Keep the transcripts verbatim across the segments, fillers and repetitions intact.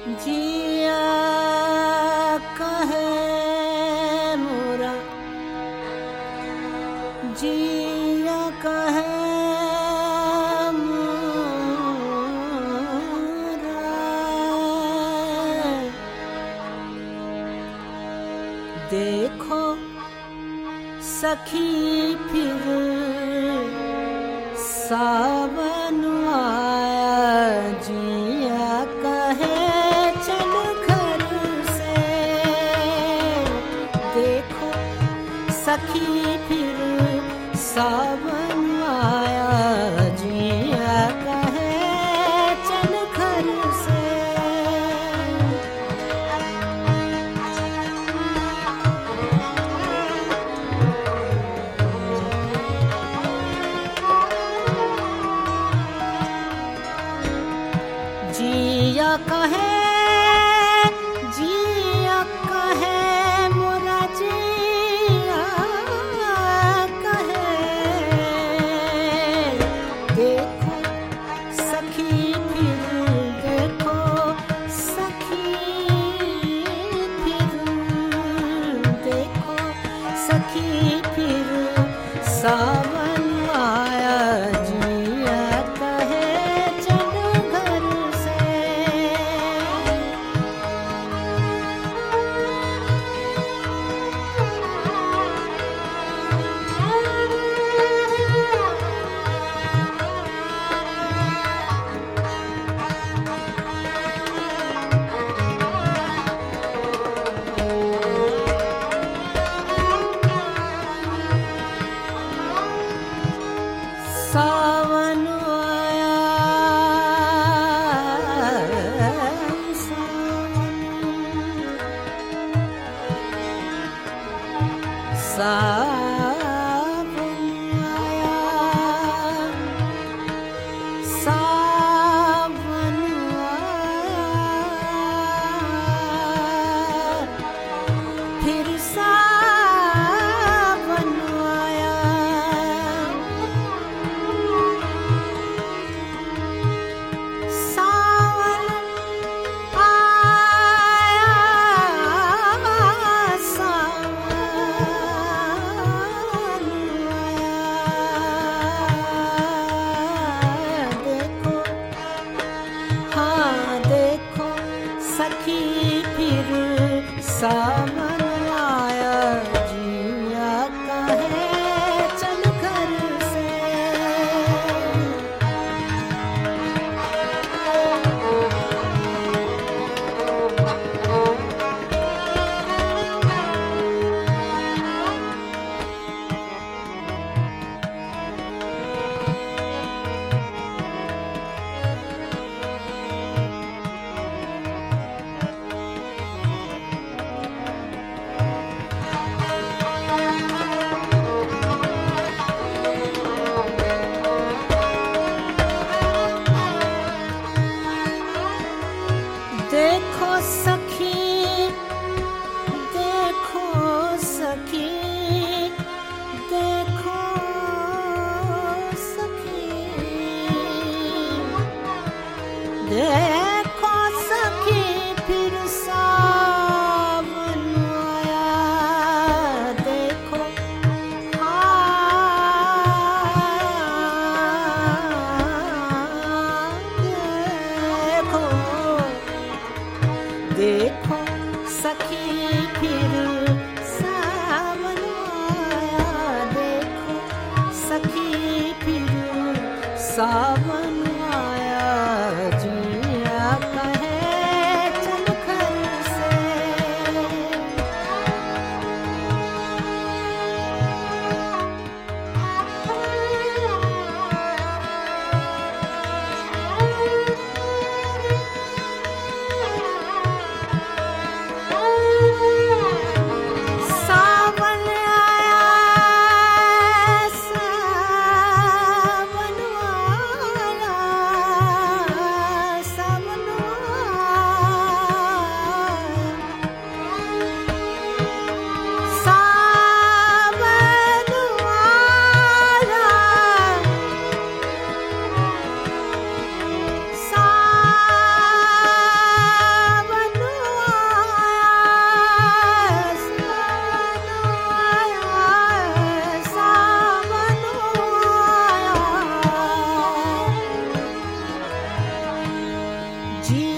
जिया कहे मोरा, जिया कहे मोरा। देखो सखी फिर सावन आया, जिया कहे चल घर से। देखो सखी फिर सावन आया, जिया कहे चल घर से। जिया कहे जिया कहे मोरा, जिया कहे। देखो सखी फिर, देखो सखी फिर, देखो सखी फिर सावन आया, जिया कहे चल घर से। सावन आया, सावन आया, सावन आया, फिर सावन आया। सावन आया, सावन आया। देखो हाँ देखो सखी फिर सावन आया, जिया कहे चल घर से। देखो सखी, देखो सखी, देखो सखी, देखो सखी फिर सावन आया। देखो देखो देखो सखी फिर सावन आया। देखो सखी फिर सावन आया, जिया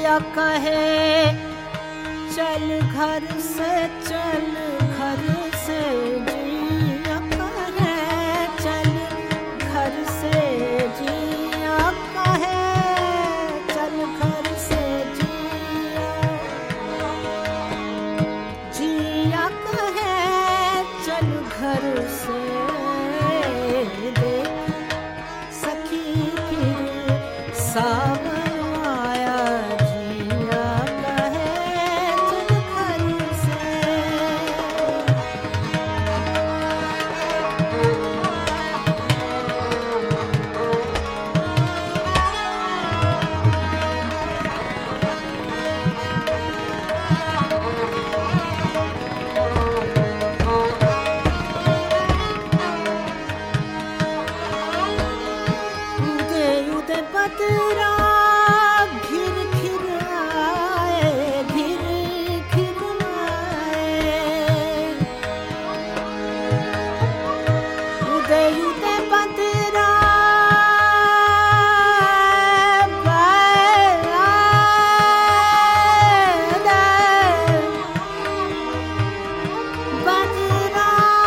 जिया कहे चल घर से चल घर से, जिया कहे चल घर से, जिया कहे चल घर से, जिया जिया कहे चल घर से। देख सखी फिर सावन आया, जिया कहे चल घर से। उदे उदे बदरा घिर घिर आए, घिर घिर आए। उदे उदे बदरा बदरा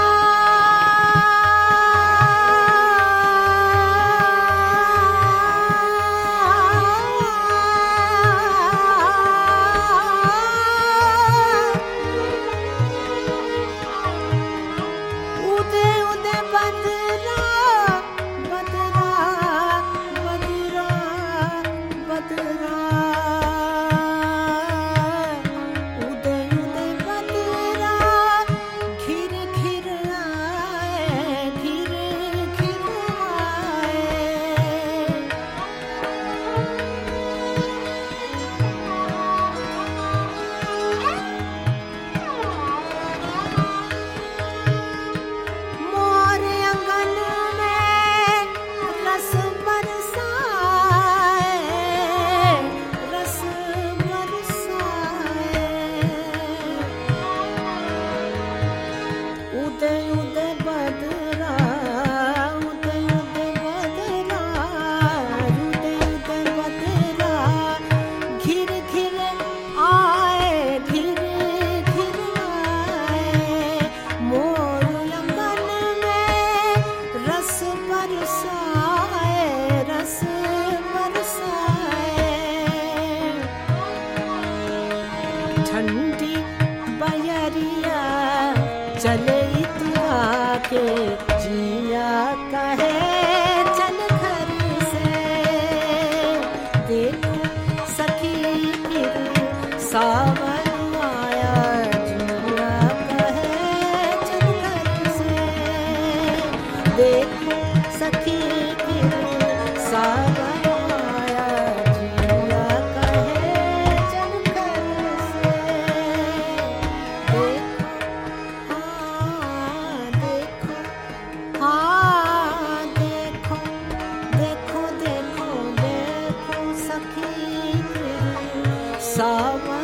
उदे उदे बदरा बदरा बदरा बदरा। उदे उदे बदरा घिर घिर आए, घिर घिर आए। मोर अंगन में रस बरसाए, रस बरसाए। उदे उदे बदरा उदे उदे बदरा, उदे उदे बदरा घिर घिर आए, घिर घिर आए। मोर अंगन में रस बरसाए, रस बरसाए। ठंडी बयरिया चले इतरा के, जिया कहे चल घर से। देखो सखी फिर सावन आया, जिया कहे चल घर से। देखो सखी फिर सावन आया, जिया कहे चल घर से। देखो हाँ देखो हाँ देखो, देखो देखो देखो सखी फिर सावन